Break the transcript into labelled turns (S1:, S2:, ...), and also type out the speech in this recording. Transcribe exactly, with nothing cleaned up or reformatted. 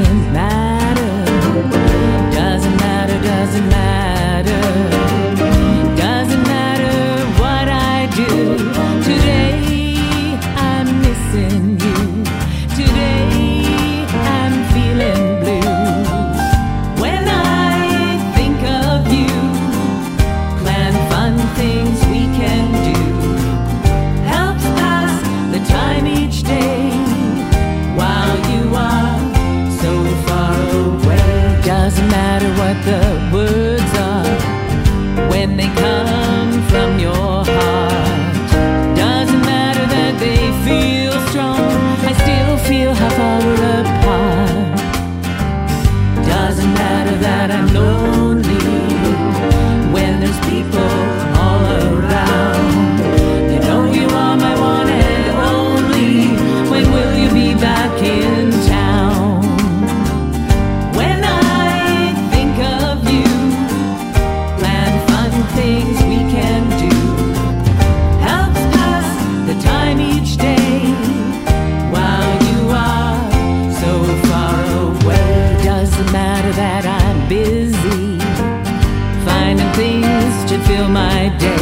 S1: doesn't matter. Doesn't matter, doesn't matter. Doesn't matter what I do. Today I'm missing you. Today I'm feeling blue. When I think of you, plan fun things we can do. Helps pass the time each day while you are so far away. Doesn't matter what the words are when they come from your heart. Doesn't matter that they feel strong, I still feel how far we're apart. Doesn't matter that I'm lonely when there's people all around. You know you are my one and only. When will you be back in town? When I think of you, plan fun things we can do. Helps pass the time each day while you are so far away. Doesn't matter that I'm busy finding things to fill my day.